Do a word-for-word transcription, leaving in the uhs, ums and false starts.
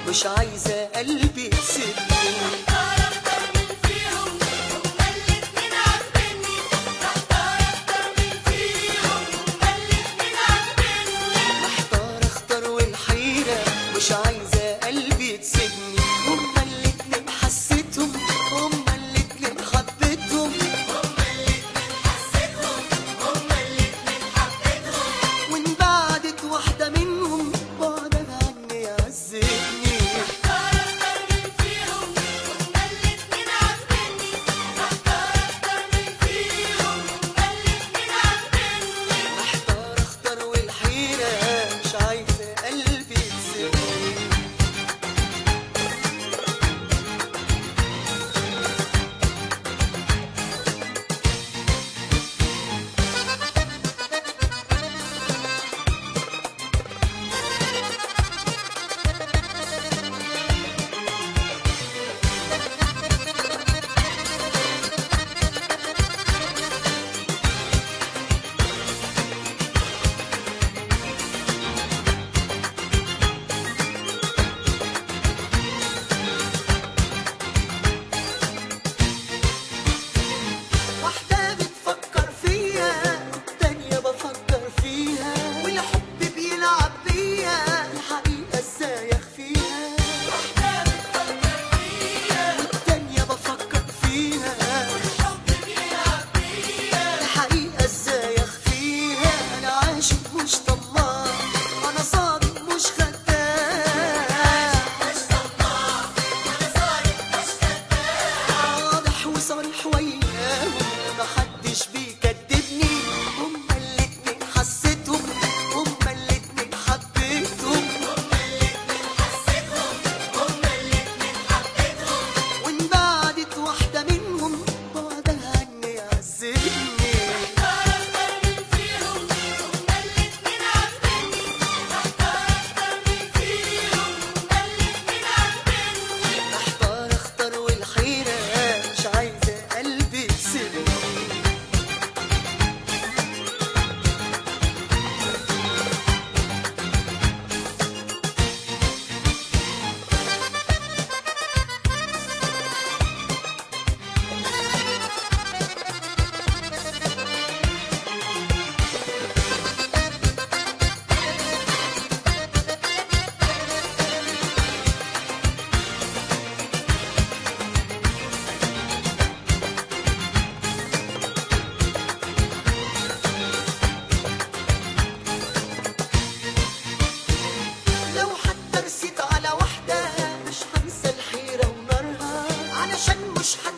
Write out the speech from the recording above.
مش عايزة قلبي يسيبني. محتار اختار مين فيهم هما الاتنين عاجبني، محتار اختار مين فيهم هما الاتنين عاجبني. محتار اختار والحيرة مش عايزة قلبي تسيبني. هما الاتنين حسيتهم هما الاتنين حبيتهم، هما الاتنين حسيتهم هما الاتنين حبيتهم. وان بعدت واحدة منهم بعدها عني عذبني. محتار اختار مين فيهم هما الاتنين عاجبني، محتار اختار مين فيهم هما الاتنين عاجبني. محتار اختار والحيرة مش عايزة قلبي تسيبني. واحدة بتفكر فيا والتانية بفكر فيها، والحب بيلعب بيا الحقيقة ازاي اخفيها. واحدة بتفكر فيا والتانية بفكر فيها والحب بيلعب بيا. الحقيقة ازاي اخفيها. انا عاشق مش طماع، انا صادق مش خداع، مش طماع ولا صارف مش كداب. واضح وصريح وياهم محدش بيكدبني. هما الاتنين حسيتهم هما الاتنين حبيتهم، هما الاتنين حسيتهم هما الاتنين حبيتهم. وان بعدت واحدة منهم بعدها عني عذبني. محتار اختار مين فيهم هما الاتنين عاجبني، محتار اختار مين فيهم هما الاتنين عاجبني. محتار اختار والحيرة مش عايزة قلبي يسيبني. لو حتى رسيت على واحدة مش هنسى الحيرة ونارها، علشان مش